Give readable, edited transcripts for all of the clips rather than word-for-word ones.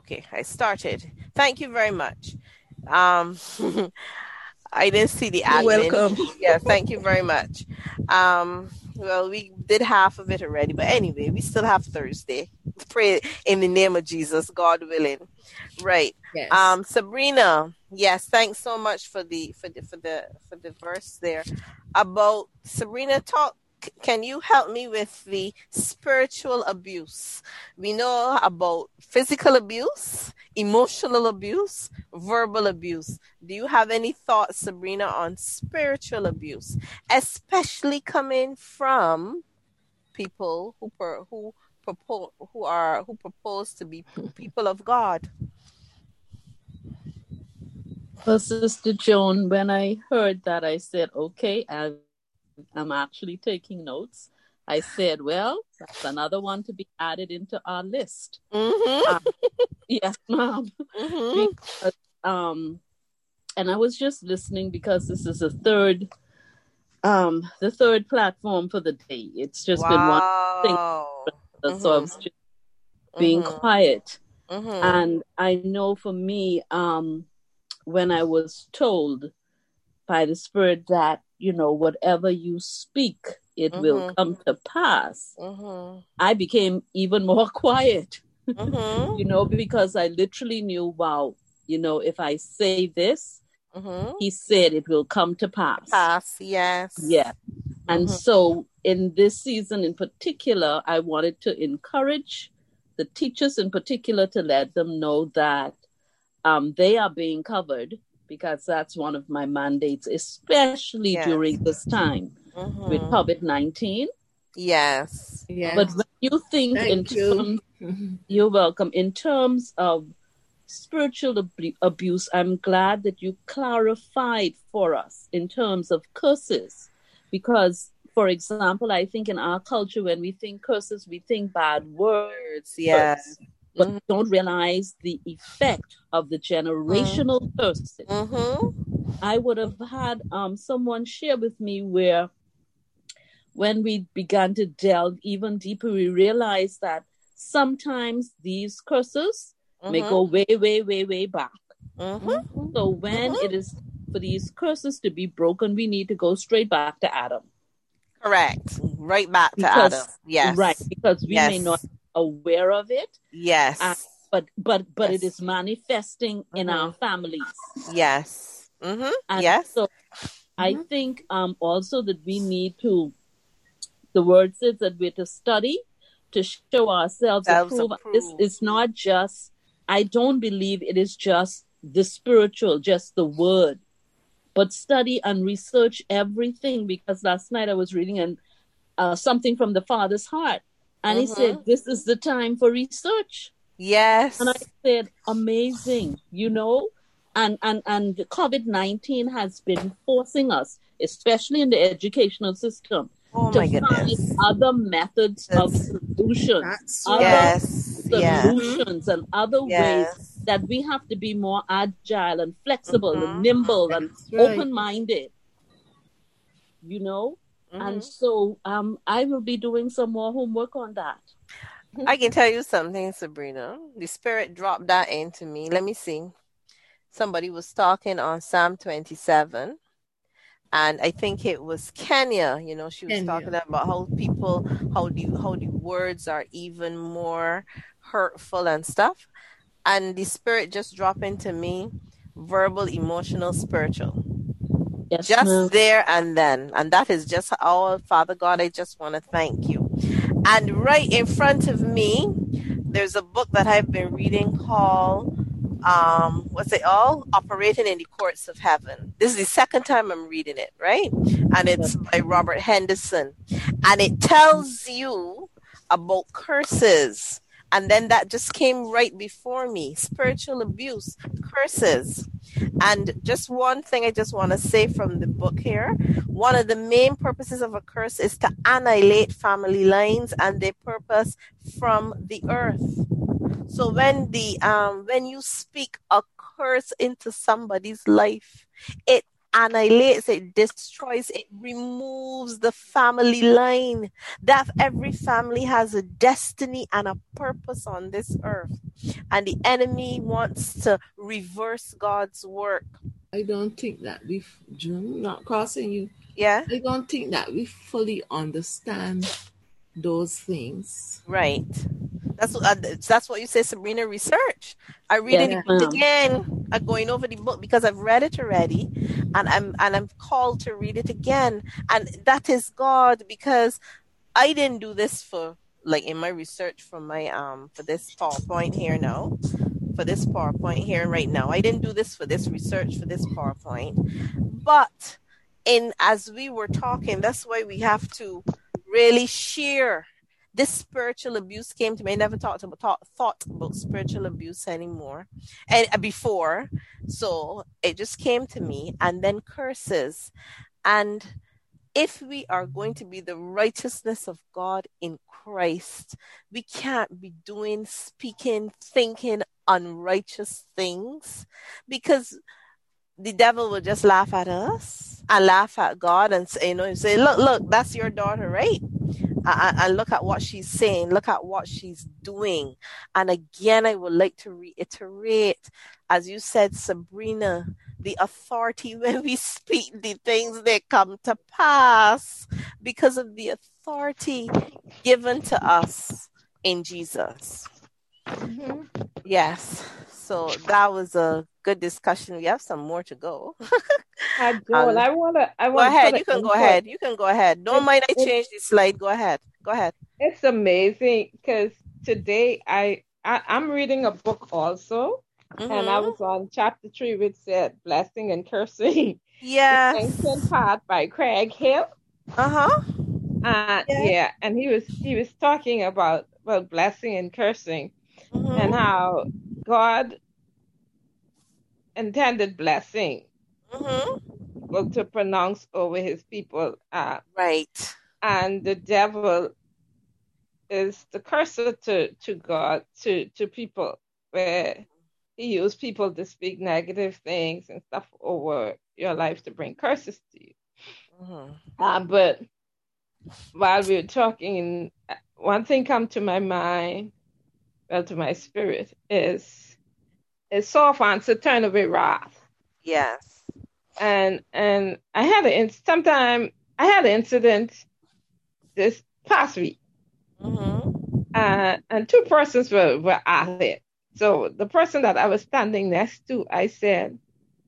Okay, I started. Thank you very much. Um, I didn't see the You're admin. welcome. Yeah, thank you very much. Well, we did half of it already, but anyway, we still have Thursday. Pray in the name of Jesus, God willing. Right. Yes. Sabrina, yes, thanks so much for the verse there. About Sabrina, can you help me with the spiritual abuse? We know about physical abuse, emotional abuse, verbal abuse. Do you have any thoughts, Sabrina, on spiritual abuse, especially coming from people who propose to be people of God? Well, Sister Joan, when I heard that, I said, okay, I'm actually taking notes. I said, well, that's another one to be added into our list. Mm-hmm. Yes, ma'am. Mm-hmm. Because, and I was just listening because this is the third platform for the day. It's just been one thing. Wow. So I Mm-hmm. was just being quiet. Mm-hmm. And I know for me, when I was told by the Spirit that, whatever you speak, it will come to pass, I became even more quiet, because I literally knew, wow, if I say this, he said it will come to pass. Yes. Yeah. And so in this season in particular, I wanted to encourage the teachers in particular to let them know that they are being covered, because that's one of my mandates, especially during this time with COVID-19. Yes. But when you think you're welcome, in terms of spiritual abuse, I'm glad that you clarified for us in terms of curses. Because, for example, I think in our culture, when we think curses, we think bad words. Yes. But don't realize the effect of the generational curses. I would have had someone share with me where when we began to delve even deeper, we realized that sometimes these curses may go way, way, way, way back. So when it is for these curses to be broken, we need to go straight back to Adam. Correct. Right back to Adam. Yes. Right, because we may not be aware of it. Yes. But it is manifesting in our families. Yes. Yes. So I think also that we need to, the word says that we're to study to show ourselves approved. This is not just, I don't believe it is just the spiritual, just the word, but study and research everything. Because last night I was reading something from the Father's heart, and he said, this is the time for research. Yes. And I said, amazing, and COVID-19 has been forcing us, especially in the educational system, to find other methods of solutions, solutions and other ways that we have to be more agile and flexible and nimble and open-minded, and so I will be doing some more homework on that. I can tell you something, Sabrina. The Spirit dropped that into me. Let me see. Somebody was talking on Psalm 27. And I think it was Kenya, she was talking about how the words are even more hurtful and stuff. And the Spirit just dropped into me, verbal, emotional, spiritual. Yes, just there and then. And that is just all, Father God, I just want to thank you. And right in front of me, there's a book that I've been reading called Operating in the Courts of Heaven. This is the second time I'm reading it, right? And it's by Robert Henderson. And it tells you about curses. And then that just came right before me. Spiritual abuse, curses. And just one thing I just want to say from the book here. One of the main purposes of a curse is to annihilate family lines and their purpose from the earth. So when you speak a curse into somebody's life, it annihilates, it destroys, it removes the family line. That every family has a destiny and a purpose on this earth. And the enemy wants to reverse God's work. I don't think that June, not crossing you. Yeah. I don't think that we fully understand those things. Right. That's what you say, Sabrina. Research. I read the book again. I'm going over the book because I've read it already, and I'm called to read it again. And that is God, because I didn't do this for, like, in my research for my for this PowerPoint here now. For this PowerPoint here right now, I didn't do this for this research for this PowerPoint, but as we were talking, that's why we have to really share. This spiritual abuse came to me. I never thought about spiritual abuse anymore, and before, so it just came to me. And then curses, and if we are going to be the righteousness of God in Christ, we can't be doing, speaking, thinking unrighteous things, because the devil will just laugh at us and laugh at God and say, look, that's your daughter, right? And look at what she's saying. Look at what she's doing. And again, I would like to reiterate, as you said, Sabrina, the authority when we speak the things, they come to pass because of the authority given to us in Jesus. Mm-hmm. Yes. So that was a good discussion. We have some more to go. Joel, I want to go ahead. You can go ahead. You can go ahead. Don't mind I change the slide. Go ahead. Go ahead. It's amazing because today I'm reading a book also, and I was on chapter 3, which said blessing and cursing. Yes. The ancient part by Craig Hill. Yeah, and he was talking about blessing and cursing, and how God intended blessing to pronounce over his people. Right. And the devil is the cursor to God, to people, where he used people to speak negative things and stuff over your life to bring curses to you. But while we were talking, one thing come to my mind, to my spirit, is soft answer, turn away wrath. Yes. And I had an incident this past week. And two persons were at it. So the person that I was standing next to, I said,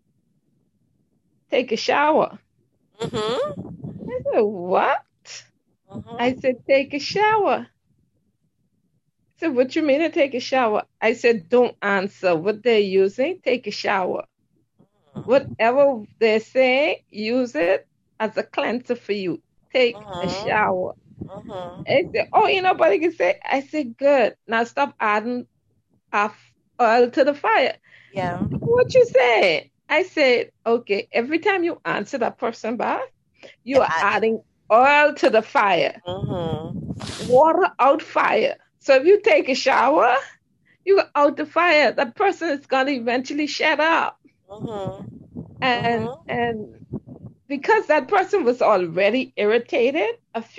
take a shower. I said, what? I said, take a shower. I said, what you mean to take a shower? I said, don't answer what they're using. Take a shower. Whatever they're saying, use it as a cleanser for you. Take a shower. I said, oh, nobody can say. I said, good. Now stop adding oil to the fire. Yeah. What you say? I said, okay, every time you answer that person back, you are adding oil to the fire. Water out fire. So if you take a shower, you are out the fire. That person is going to eventually shut up. And because that person was already irritated,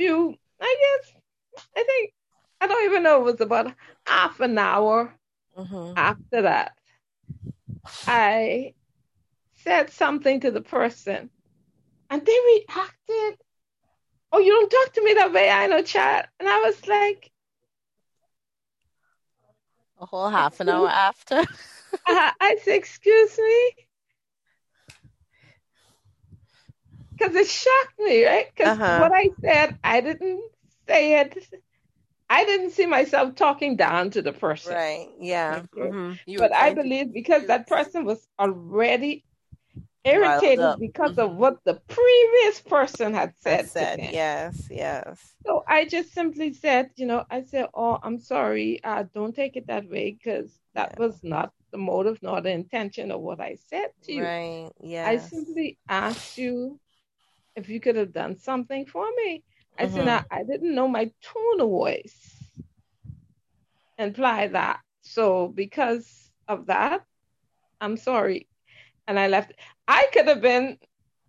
I don't even know, it was about half an hour after that, I said something to the person, and they reacted, oh, you don't talk to me that way, I know, child. And I was like, a whole half an hour after. I said, excuse me? Because it shocked me, right? Because what I said, I didn't say it. I didn't see myself talking down to the person. Right, yeah. But I believe because that person was already irritated because of what the previous person had said to them. Yes. So I just simply said, I said, oh, I'm sorry. Don't take it that way, because that was not the motive nor the intention of what I said to you. Right, yeah. I simply asked you if you could have done something for me. I said, now, I didn't know my tone of voice imply that. So because of that, I'm sorry. And I left. I could have been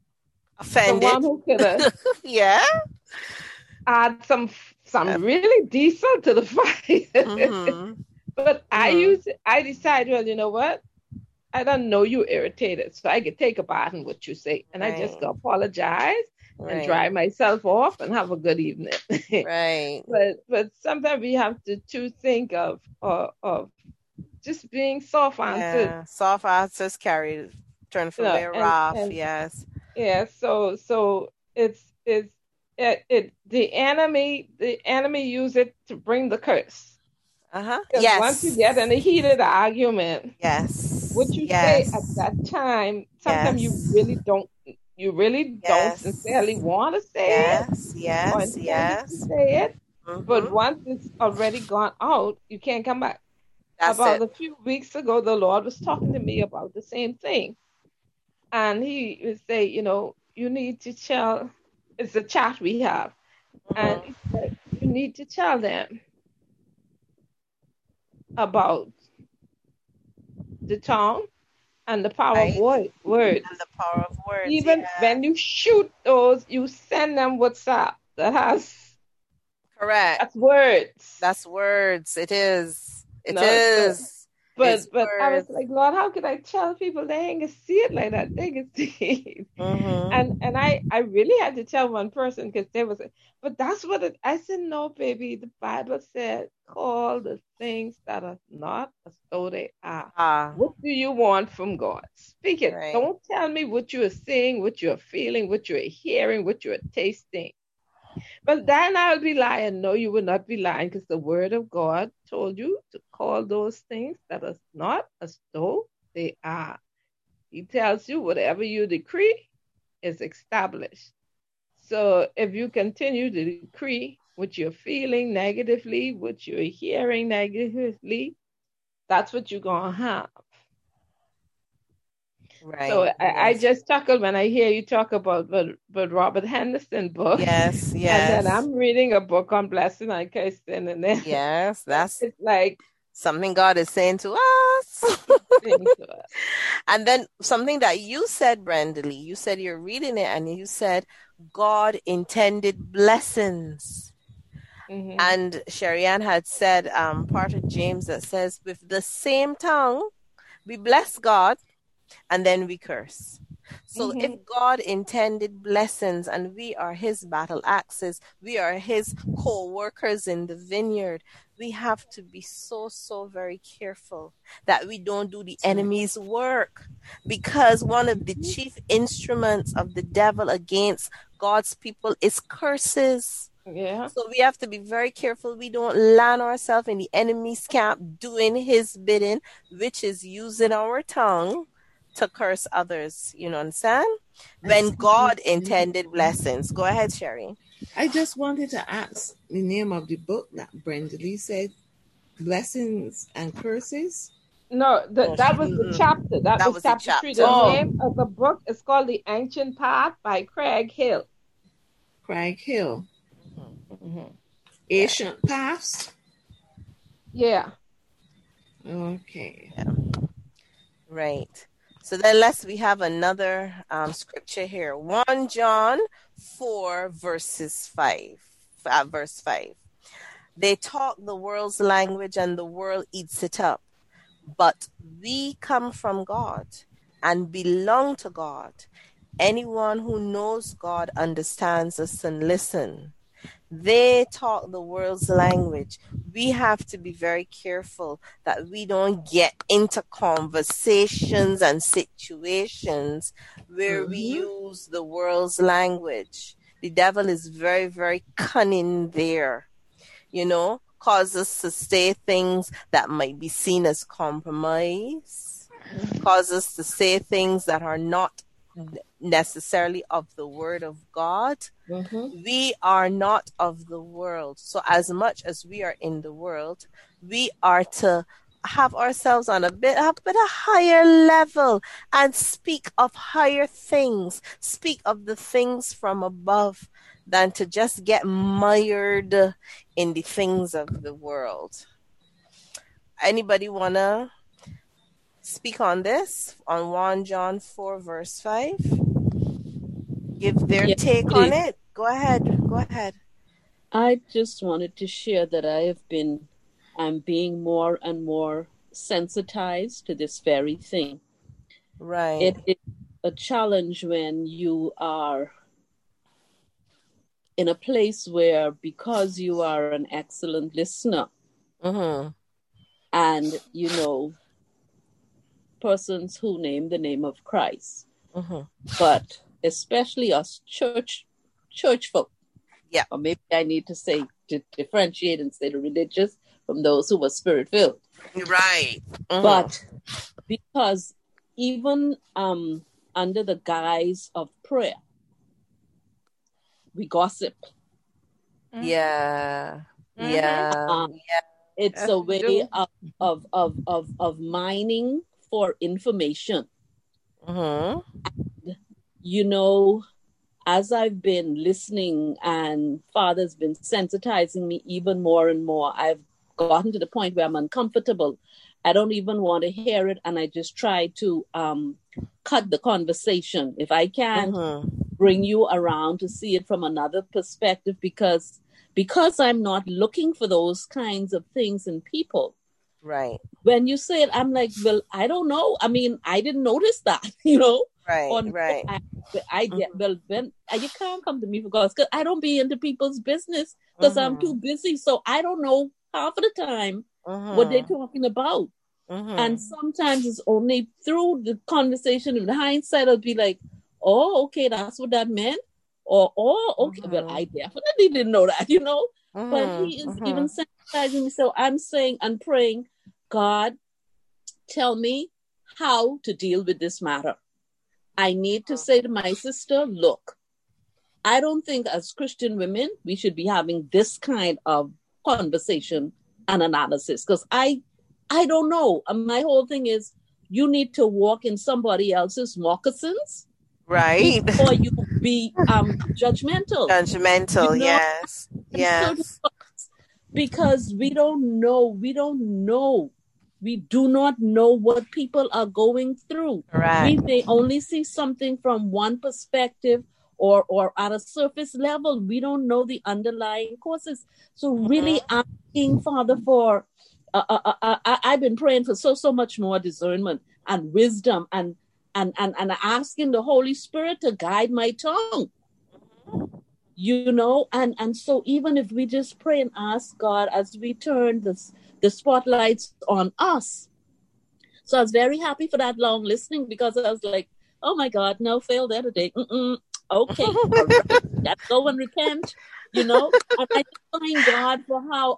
Offended. Someone who could have Yeah. add some really diesel to the fire. Mm-hmm. But I decide, well, you know what? I don't know you irritated, so I could take a bite in what you say, and I just go apologize and dry myself off and have a good evening. Right. But sometimes we have to think of just being soft answered. Yeah. Soft answers turn from their wrath. Yes. Yeah. So it's the enemy use it to bring the curse. Yes. Once you get in a heated argument, yes, what you say at that time, sometimes you really don't sincerely want to say it. Yes. To say it, but once it's already gone out, you can't come back. About a few weeks ago, the Lord was talking to me about the same thing, and He would say, you need to tell. It's a chat we have, and He said, you need to tell them about the tongue and the power of words. And the power of words. Even when you shoot those, you send them WhatsApp that has. Correct. That's words. That's words. It is. It is. But I was like, Lord, how could I tell people they ain't gonna see it like that? They can see it. And I really had to tell one person because they was, but that's what I said, no, baby. The Bible said, call the things that are not as though they are. What do you want from God? Speak it. Right. Don't tell me what you are seeing, what you are feeling, what you are hearing, what you are tasting. But then I'll be lying. No, you will not be lying, because the word of God told you to call those things that are not as though they are. He tells you whatever you decree is established. So if you continue to decree what you're feeling negatively, what you're hearing negatively, that's what you're going to have. Right. So I just chuckle when I hear you talk about but Robert Henderson book. Yes. And then I'm reading a book on blessing and cursing, and then that's it's like something God is saying to us. And then something that you said, Brenda Lee, you said you're reading it and you said God intended blessings. And Sherry Ann had said part of James that says, with the same tongue we bless God and then we curse. So if God intended blessings and we are his battle axes, we are his co-workers in the vineyard, we have to be so very careful that we don't do the enemy's work, because one of the chief instruments of the devil against God's people is curses. Yeah. So we have to be very careful we don't land ourselves in the enemy's camp doing his bidding, which is using our tongue to curse others. You know, understand? When God intended blessings. Go ahead, Sherry. I just wanted to ask the name of the book that Brenda Lee said, Blessings and Curses. No, that was the chapter. That was chapter 3. The name of the book is called The Ancient Path by Craig Hill. Craig Hill. Ancient Paths? Yeah. Okay. Yeah. Right. So then we have another scripture here. 1 John 4 verse 5. They talk the world's language and the world eats it up. But we come from God and belong to God. Anyone who knows God understands us and listens. They talk the world's language. We have to be very careful that we don't get into conversations and situations where we use the world's language. The devil is very, very cunning there, cause us to say things that might be seen as compromise, cause us to say things that are not necessarily of the word of God. We are not of the world. So as much as we are in the world, we are to have ourselves on a bit higher level and speak of higher things, speak of the things from above, than to just get mired in the things of the world. Anybody want to speak on this, on 1 John 4 verse 5? give their take on it. Go ahead. I just wanted to share that I'm being more and more sensitized to this very thing. Right. It is a challenge when you are in a place where, because you are an excellent listener, and persons who name the name of Christ, but especially us church folk. Yeah. Or maybe I need to say, to differentiate and say the religious from those who were spirit-filled. Right. But because even under the guise of prayer, we gossip. Yeah. It's a way of mining for information. And, as I've been listening and Father's been sensitizing me even more and more, I've gotten to the point where I'm uncomfortable. I don't even want to hear it, and I just try to cut the conversation. If I can bring you around to see it from another perspective, because I'm not looking for those kinds of things in people. Right. When you say it, I'm like, well, I don't know. I mean, I didn't notice that, Right. When you can't come to me because I don't be into people's business because I'm too busy. So I don't know half of the time what they're talking about. And sometimes it's only through the conversation, in hindsight, I'll be like, oh, okay, that's what that meant. Or, oh, okay, well, I definitely didn't know that, But he is even sensitizing me. So I'm saying and praying, God, tell me how to deal with this matter. I need to say to my sister, look, I don't think as Christian women, we should be having this kind of conversation and analysis, because I don't know. My whole thing is, you need to walk in somebody else's moccasins, right, before you be judgmental. Yes. Because we don't know. We do not know what people are going through. Right. We may only see something from one perspective or at a surface level. We don't know the underlying causes. So really asking Father for, I've been praying for so much more discernment and wisdom and asking the Holy Spirit to guide my tongue. And so even if we just pray and ask God as we turn the spotlights on us. So I was very happy for that long listening, because I was like, oh my God, no, fail there today. Okay, all right. Let's go and repent, And I thank God for how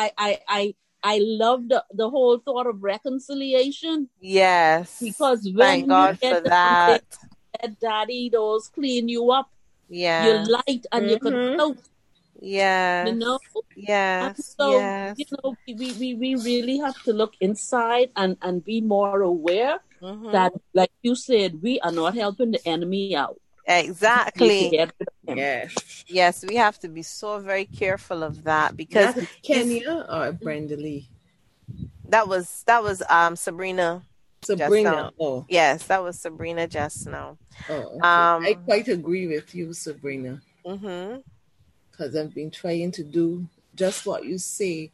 I love the whole thought of reconciliation. Yes. Because when thank God for that. Daddy, those clean you up. Yeah. You're light and you can float. Yes. Yes. And so, we really have to look inside and be more aware that, like you said, we are not helping the enemy out. Exactly. Yes, we have to be so very careful of that, because that's Kenya or Brenda Lee. That was Sabrina. Oh, yes, that was Sabrina just now. Oh, okay. I quite agree with you, Sabrina. Because I've been trying to do just what you say.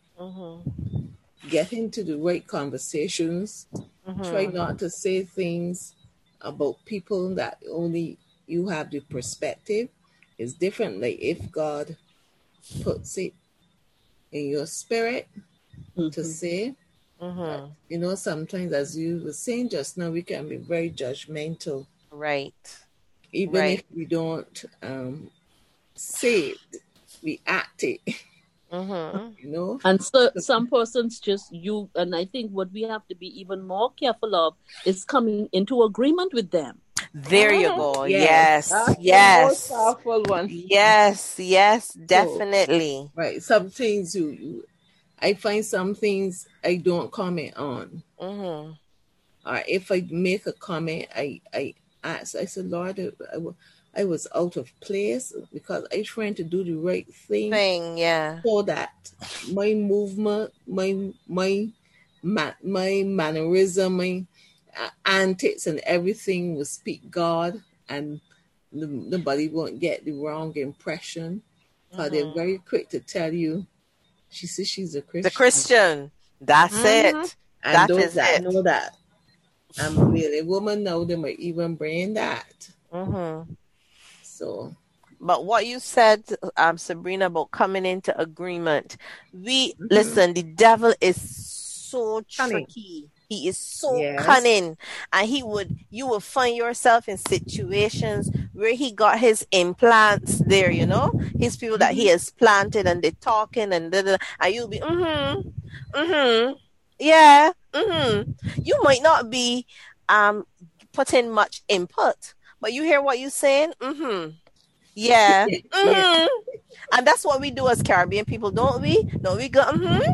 Get into the right conversations. Try not to say things about people that only you have the perspective. It's different. Like if God puts it in your spirit to say, sometimes, as you were saying just now, we can be very judgmental. Right. Even if we don't say it, we act it. And so some persons and I think what we have to be even more careful of is coming into agreement with them. There you go. Yes. The most powerful one. Yes, definitely. So, right. Some things I find some things I don't comment on. Or if I make a comment, I ask, I said, Lord, I was out of place because I trying to do the right thing. So that my movement, my mannerism, my antics and everything will speak God and nobody won't get the wrong impression. Because they're very quick to tell you, she says she's a Christian. The Christian. That's it. And that those is that it. know that I'm really a woman now, they might even bring that. So, but what you said, Sabrina, about coming into agreement, listen, the devil is so tricky. He is so cunning, and you will find yourself in situations where he got his implants there, his people that he has planted, and they're talking and you'll be yeah, you might not be putting much input, but you hear what you're saying, yeah. And that's what we do as Caribbean people, don't we? Don't we go,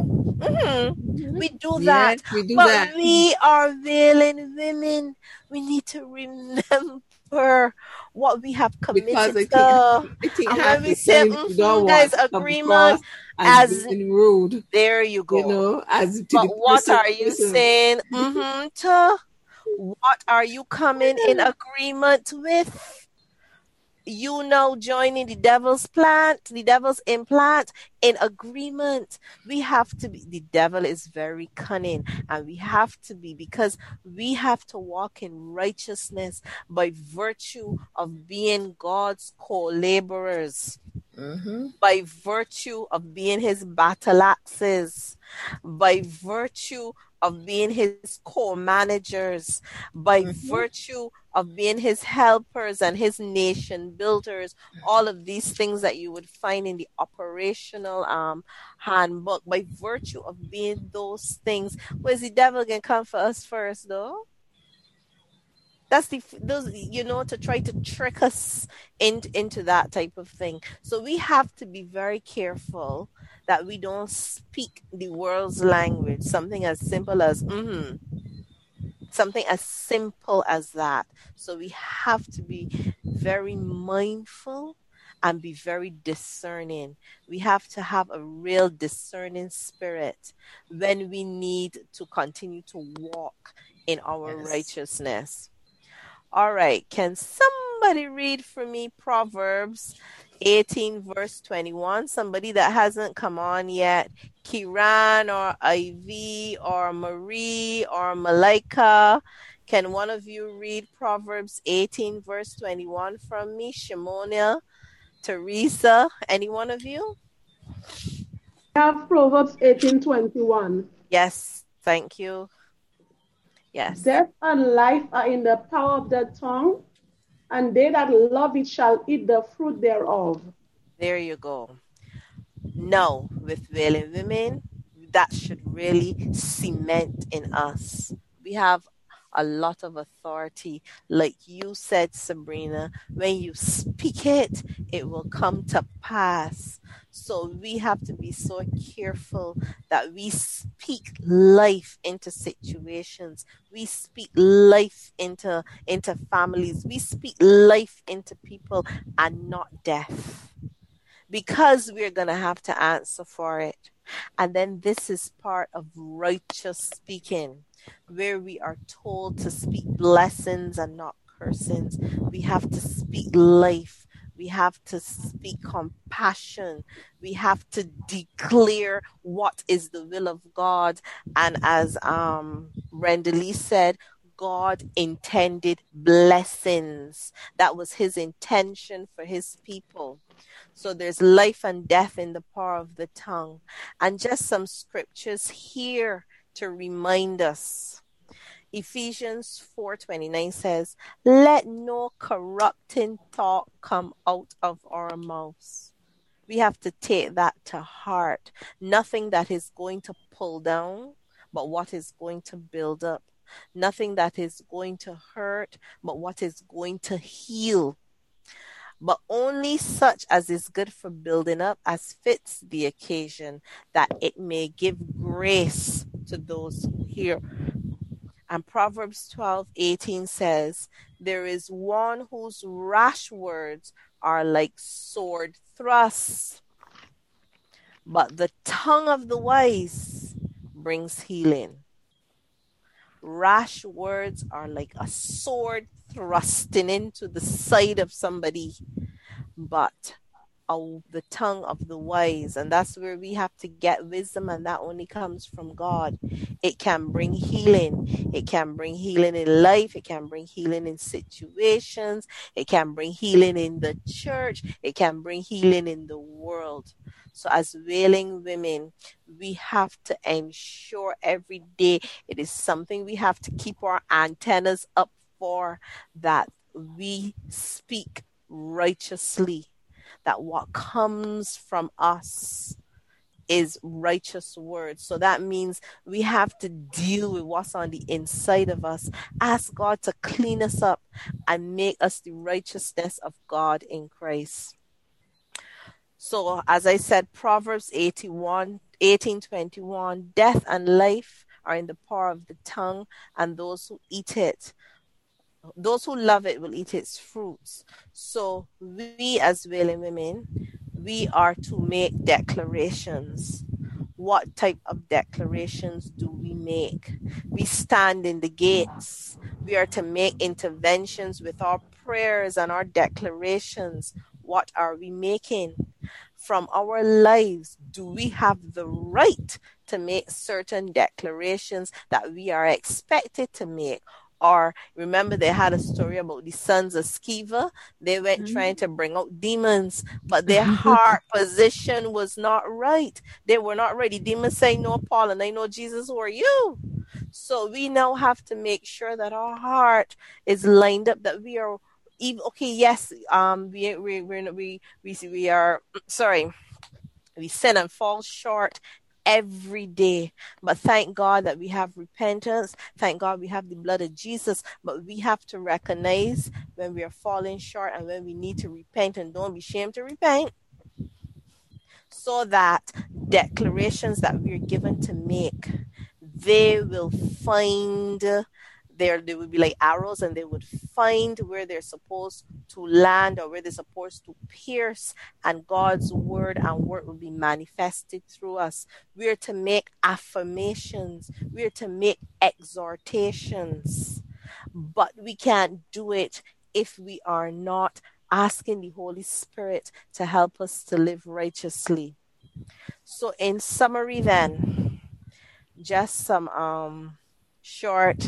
we do that. We do but that. We are veiling women. We need to remember what we have committed to. And when we say, guys, agreement as rude. There you go. But what are you saying? To what are you coming in agreement with? Joining the devil's implant in agreement. We have to be, the devil is very cunning, and we have to be, because we have to walk in righteousness by virtue of being God's co-laborers, by virtue of being his battle axes, by virtue of being his co-managers, by virtue of being his helpers and his nation builders, all of these things that you would find in the operational handbook, by virtue of being those things. Where's the devil gonna come for us first, though? That's to try to trick us into that type of thing. So we have to be very careful that we don't speak the world's language. Something as simple as something as simple as that. So we have to be very mindful and be very discerning. We have to have a real discerning spirit when we need to continue to walk in our righteousness. All right. Can somebody read for me Proverbs 18 verse 21? Somebody that hasn't come on yet. Kiran or Ivy or Marie or Malika. Can one of you read Proverbs 18 verse 21 from me? Shimonia, Teresa, any one of you? I have Proverbs 18:21. Yes, thank you. Yes. Death and life are in the power of the tongue, and they that love it shall eat the fruit thereof. There you go. No, with veiling women, that should really cement in us. We have a lot of authority. Like you said, Sabrina, when you speak it, it will come to pass. So we have to be so careful that we speak life into situations. We speak life into families. We speak life into people and not death. Because we're going to have to answer for it. And then this is part of righteous speaking, where we are told to speak blessings and not cursings. We have to speak life. We have to speak compassion. We have to declare what is the will of God. And as Brenda Lee said, God intended blessings. That was his intention for his people. So there's life and death in the power of the tongue. And just some scriptures here to remind us. Ephesians 4:29 says, let no corrupting thought come out of our mouths. We have to take that to heart. Nothing that is going to pull down, but what is going to build up. Nothing that is going to hurt, but what is going to heal. But only such as is good for building up, as fits the occasion, that it may give grace to those who hear. And Proverbs 12:18 says, there is one whose rash words are like sword thrusts, but the tongue of the wise brings healing. Rash words are like a sword thrusting into the side of somebody, but the tongue of the wise, and that's where we have to get wisdom, and that only comes from God. It can bring healing. It can bring healing in life. It can bring healing in situations. It can bring healing in the church. It can bring healing in the world. So as Wailing Women, we have to ensure every day it is something we have to keep our antennas up for, that we speak righteously, that what comes from us is righteous words. So that means we have to deal with what's on the inside of us. Ask God to clean us up and make us the righteousness of God in Christ. So as I said, Proverbs 18:21, death and life are in the power of the tongue, and those who love it will eat its fruits. So we as Wailing Women, we are to make declarations. What type of declarations do we make? We stand in the gates. We are to make interventions with our prayers and our declarations. What are we making? From our lives, do we have the right to make certain declarations that we are expected to make? Or remember, they had a story about the sons of Sceva. They went trying to bring out demons, but their heart position was not right. They were not ready. Demons say, "No, Paul, and I know Jesus, who are you?" So we now have to make sure that our heart is lined up, that we are even okay. Yes, we sin and fall short every day, but thank God that we have repentance. Thank God we have the blood of Jesus, but we have to recognize when we are falling short and when we need to repent, and don't be ashamed to repent, so that declarations that we are given to make, they will find they would be like arrows, and they would find where they're supposed to land or where they're supposed to pierce, and God's word and work will be manifested through us. We're to make affirmations. We're to make exhortations, but we can't do it if we are not asking the Holy Spirit to help us to live righteously. So in summary then, just some short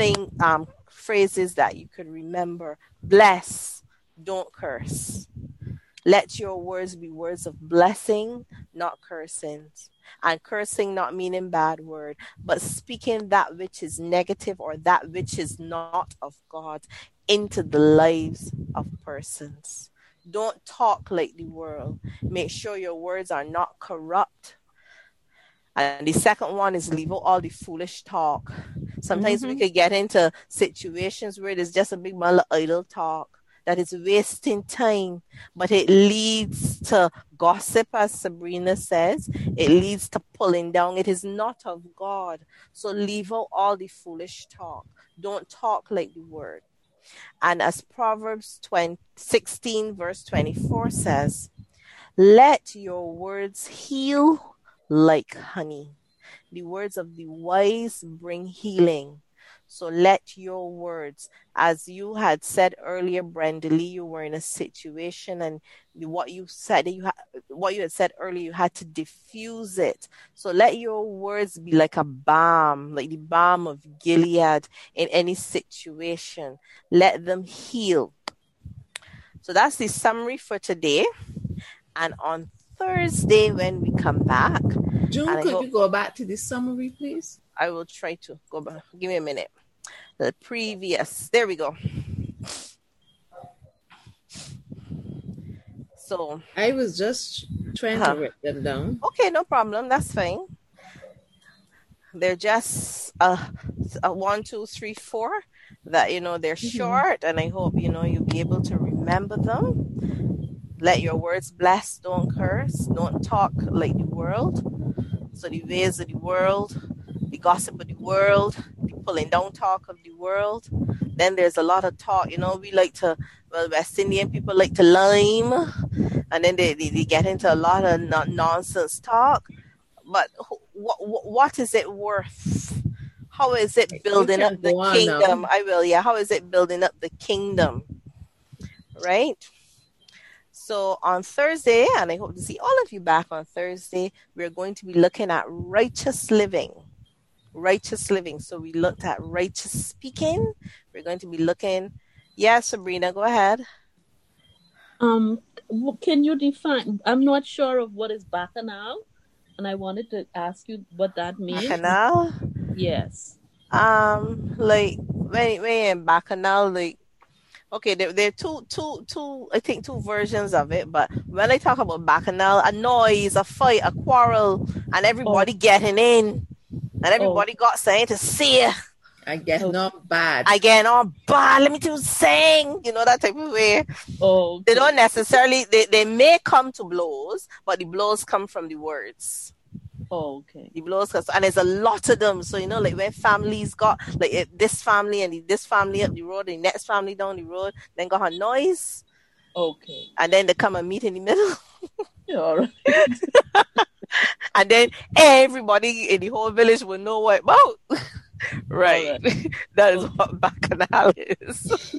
phrases that you could remember. Bless, don't curse. Let your words be words of blessing, not cursing. And cursing not meaning bad word, but speaking that which is negative or that which is not of God into the lives of persons. Don't talk like the world. Make sure your words are not corrupt. And the second one is leave out all the foolish talk. Sometimes we could get into situations where there's just a big amount of idle talk that is wasting time, but it leads to gossip, as Sabrina says. It leads to pulling down. It is not of God. So leave out all the foolish talk. Don't talk like the word. And as Proverbs 16 verse 24 says, let your words heal like honey. The words of the wise bring healing. So let your words, as you had said earlier, Brenda Lee, you were in a situation, and what you had said earlier, you had to diffuse it. So let your words be like a balm, like the balm of Gilead in any situation. Let them heal. So that's the summary for today. And on Thursday, when we come back, June, could you go back to the summary, please? I will try to go back. Give me a minute. The previous, there we go. So I was just trying to write them down. Okay, no problem. That's fine. They're just 1, 2, 3, 4 that, they're short, and I hope, you'll be able to remember them. Let your words bless, don't curse. Don't talk like the world. So the ways of the world, the gossip of the world, the pulling down talk of the world. Then there's a lot of talk, we like to, West Indian people like to lime, and then they get into a lot of nonsense talk. But what is it worth? how is it building up the kingdom? Now. I will, yeah. How is it building up the kingdom? Right? So on Thursday, and I hope to see all of you back on Thursday, we're going to be looking at righteous living. Righteous living. So we looked at righteous speaking. We're going to be looking. Yeah, Sabrina, go ahead. Can you define? I'm not sure of what is bacchanal, and I wanted to ask you what that means. Bacchanal? Yes. Like when in bacchanal, like, okay, there are two I think two versions of it. But when I talk about bacchanal, a noise, a fight, a quarrel, and everybody getting in, and everybody got something to say. I get not bad. I get all bad. Let me just sing. You know, that type of way. Oh, okay. They don't necessarily. They may come to blows, but the blows come from the words. Oh, okay. The blows, and there's a lot of them. So, you know, like when families got like this family and this family up the road, the next family down the road, then got a noise. Okay. And then they come and meet in the middle. All right. And then everybody in the whole village will know what about. Right. Right. That is what bacchanal is.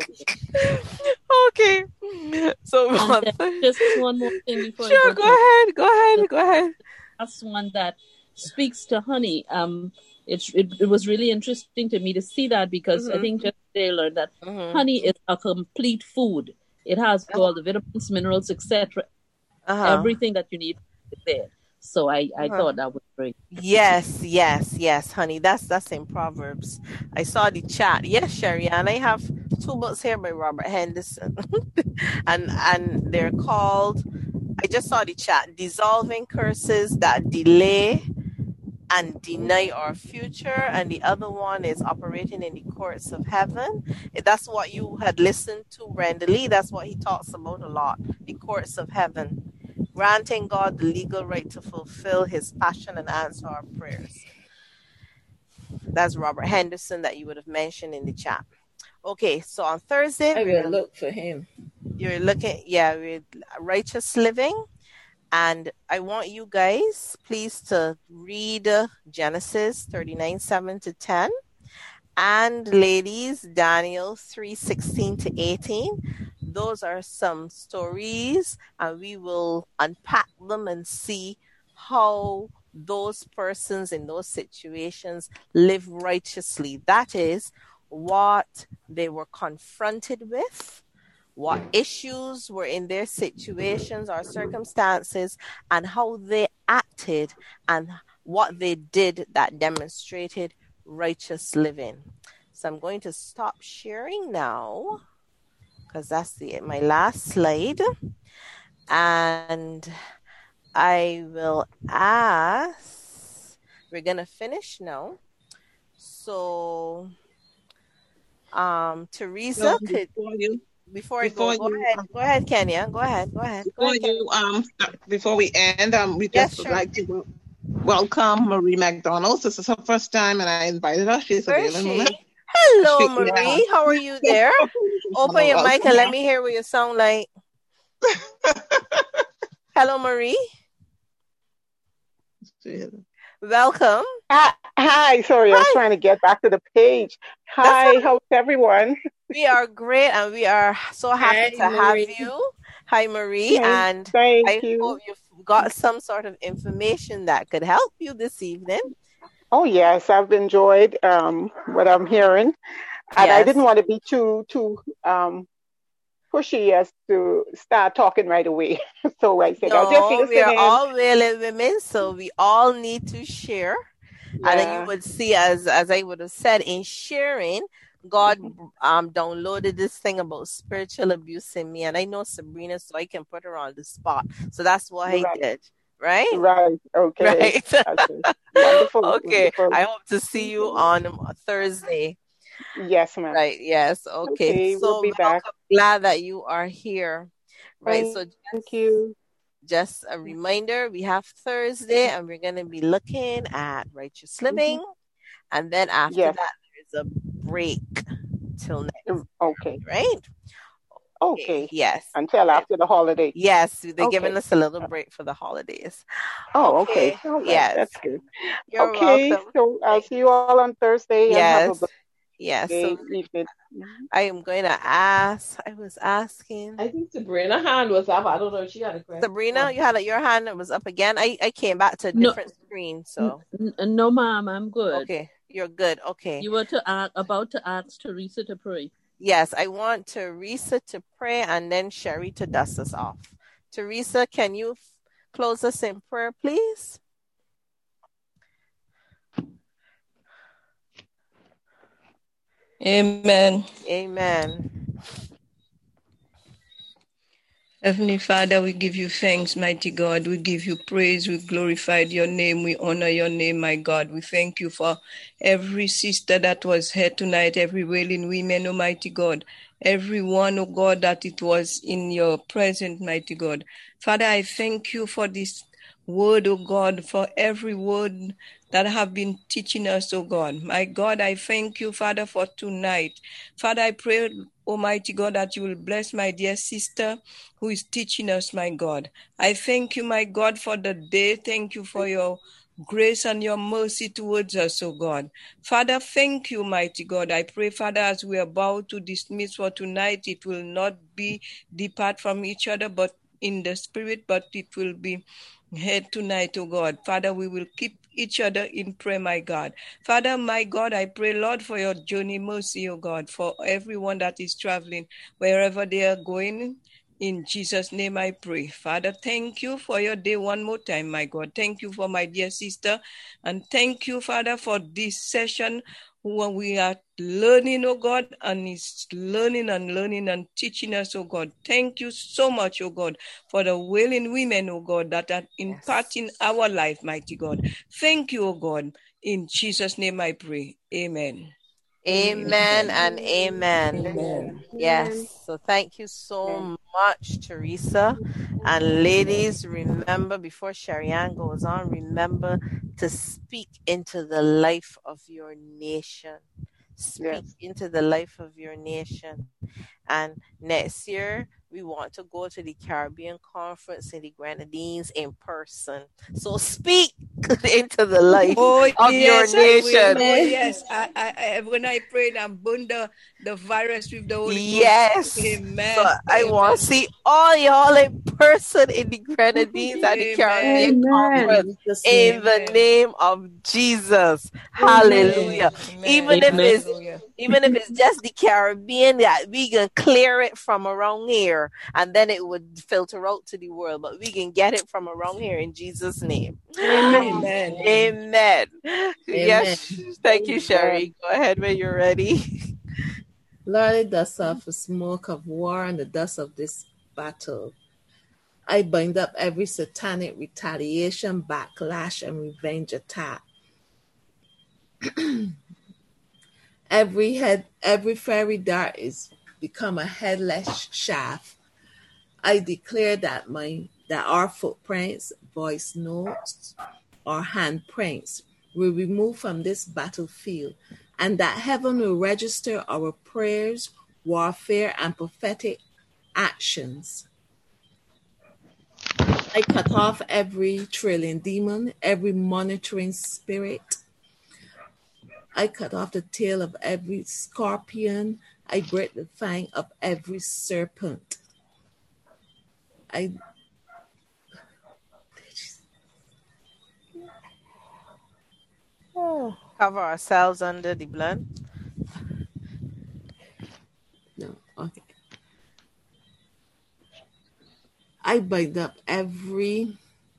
Okay. So just one more thing before sure, go ahead. That's one that speaks to honey. It was really interesting to me to see that because I think just they learned that honey is a complete food. It has all the vitamins, minerals, etc. Everything that you need is there. So I thought that was great. Yes, honey. That's in Proverbs. I saw the chat. Yes, Sherry, and I have 2 books here by Robert Henderson. and they're called, I just saw the chat, Dissolving Curses That Delay and Deny Our Future, and the other one is Operating in the Courts of Heaven. That's what you had listened to, Brenda Lee. That's what he talks about a lot, the courts of heaven. Granting God the legal right to fulfill his passion and answer our prayers. That's Robert Henderson that you would have mentioned in the chat. Okay, so on Thursday, I will look for him. You're looking, with righteous living. And I want you guys, please, to read Genesis 39:7-10. And ladies, Daniel 3:16-18. Those are some stories, and we will unpack them and see how those persons in those situations live righteously. That is what they were confronted with, what issues were in their situations or circumstances, and how they acted and what they did that demonstrated righteous living. So I'm going to stop sharing now because that's my last slide. And I will ask, we're going to finish now. So, Teresa, before I go ahead, Kenya. Go ahead. Before we end, we just would like to welcome Marie McDonald. This is her first time, and I invited her. She's available. Hello, Marie. How are you there? Open your mic and let me hear what you sound like. Hello, Marie. Welcome. Hi. Sorry, I was trying to get back to the page. Hi, how's everyone? We are great, and we are so happy to have you. Hi, Marie. And I hope you've got some sort of information that could help you this evening. Oh, yes. I've enjoyed what I'm hearing. And I didn't want to be too pushy as to start talking right away. So I said, I'll just listen. We are all willing women, so we all need to share. Yeah. And then you would see, as I would have said, in sharing, God downloaded this thing about spiritual abuse in me. And I know Sabrina, so I can put her on the spot. So that's what I did. Right? Right. Okay. Right. Wonderful. Okay. Wonderful. I hope to see you on Thursday. Yes, ma'am. Right. Yes. Okay. So we'll be back. Glad that you are here. Right. Thank you. Just a reminder, we have Thursday and we're going to be looking at righteous living. And then after that, there's a break till next. Okay. Right. Okay. Yes. Until after the holiday. Yes, they're giving us a little break for the holidays. Oh, okay. All right. Yes. That's good. You're okay, welcome. So I'll see you all on Thursday and have a good evening. I am going to ask. I was asking. I think Sabrina's hand was up. I don't know if she had a question. Sabrina, you had your hand was up again. I came back to a different screen, so. No, ma'am, I'm good. Okay, you're good. Okay. You were about to ask Teresa to pray. Yes, I want Teresa to pray and then Sherry to dust us off. Teresa, can you close us in prayer, please? Amen. Amen. Heavenly Father, we give you thanks, mighty God. We give you praise. We glorify your name. We honor your name, my God. We thank you for every sister that was here tonight, every wailing women, Almighty God. Everyone, oh God, that it was in your presence, mighty God. Father, I thank you for this word, oh God, for every word that have been teaching us, oh God. My God, I thank you, Father, for tonight. Father, I pray, Almighty God, that you will bless my dear sister who is teaching us, my God. I thank you, my God, for the day. Thank you for your grace and your mercy towards us, oh God. Father, thank you, mighty God. I pray, Father, as we are about to dismiss for tonight, it will not be depart from each other, but in the spirit, but it will be here tonight, oh God. Father, we will keep each other in prayer, my God. Father, my God, I pray, Lord, for your journey mercy, oh God, for everyone that is traveling, wherever they are going. In Jesus' name I pray. Father, thank you for your day one more time, my God. Thank you for my dear sister. And thank you, Father, for this session when we are learning, oh God, and it's learning and teaching us, oh God. Thank you so much, oh God, for the willing women, oh God, that are imparting our life, mighty God. Thank you, oh God. In Jesus' name I pray. Amen. Amen and amen. Amen. Yes. So thank you so much, Teresa. And ladies, remember, before Sherry Ann goes on, remember to speak into the life of your nation. Speak into the life of your nation. And next year, we want to go to the Caribbean Conference in the Grenadines in person. So speak into the life of your nation. Yes, I when I prayed, I'm burned the virus with the Holy Ghost. Yes. Amen. So I want to see all y'all in person in the Grenadines and the Caribbean Conference in the name of Jesus. Hallelujah. Even if it's just the Caribbean, that we can clear it from around here and then it would filter out to the world, but we can get it from around here in Jesus' name. Amen. Amen. Yes. Thank you, Sherry. Go ahead when you're ready. Lord, the dust off the smoke of war and the dust of this battle. I bind up every satanic retaliation, backlash, and revenge attack. Every fiery dart is become a headless shaft. I declare that our footprints, voice notes, or handprints will be removed from this battlefield, and that heaven will register our prayers, warfare, and prophetic actions. I cut off every trailing demon, every monitoring spirit. I cut off the tail of every scorpion. I break the fang of every serpent. Cover ourselves under the blood. No, okay. I bind up every...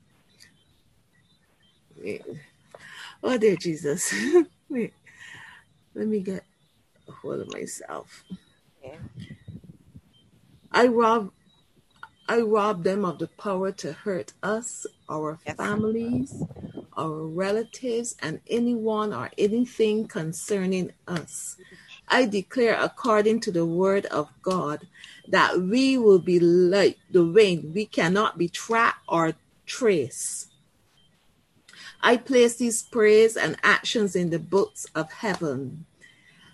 Wait. Oh, dear Jesus. Wait. Let me get a hold of myself. Okay. I rob them of the power to hurt us, our families, our relatives, and anyone or anything concerning us. I declare, according to the word of God, that we will be like the wind. We cannot be tracked or traced. I place these prayers and actions in the books of heaven.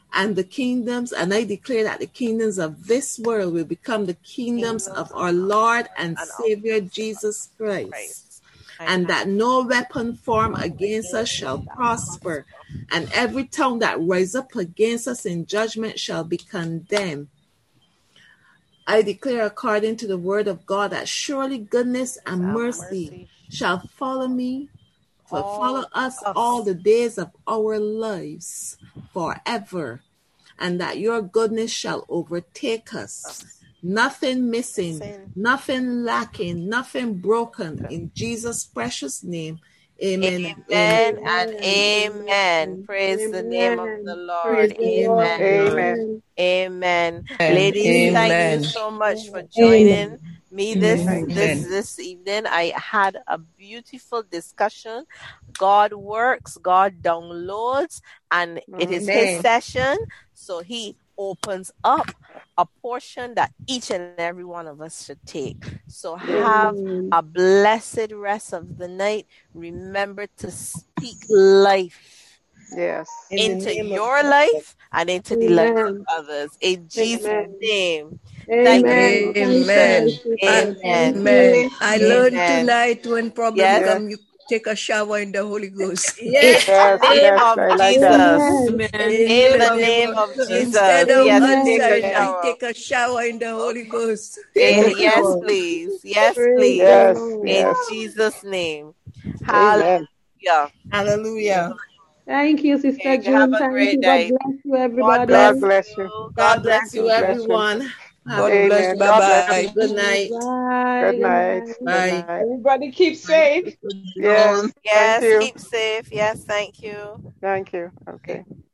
and the kingdoms, and I declare that the kingdoms of this world will become the kingdoms of our Lord and Savior Jesus Christ, and that no weapon formed against us shall prosper, and every tongue that rises up against us in judgment shall be condemned. I declare according to the word of God that surely goodness and mercy shall follow me, follow us all the days of our lives forever, and that your goodness shall overtake us. Nothing missing, nothing lacking, nothing broken. In Jesus' precious name, amen. Amen and amen. Praise the name of the Lord. Amen. Amen. Amen. Ladies, thank you so much for joining me this evening. I had a beautiful discussion. God works, God downloads, and it is his session. So he opens up a portion that each and every one of us should take. So have a blessed rest of the night. Remember to speak life. Yes. Into your life and into the life of others. In Jesus' name. Thank you. Amen. Amen. I learned tonight when problem come, you take a shower in the Holy Ghost. Yes, in the name of Jesus. In the name of Jesus. Instead of Yes, take a shower in the Holy Ghost. Yes, please. Yes, please. Yes. In Jesus' name. Amen. Hallelujah. Hallelujah. Thank you, Sister June. Have a Thank great you. God night. bless you, everybody. God bless you. God bless you, everyone. God bless. Amen. God bless Bye-bye. you. Good night. Bye. Good night. Bye. Good night. Everybody keep safe. Yes. Thank Yes, you. keep safe. Yes, thank you. Thank you. Okay.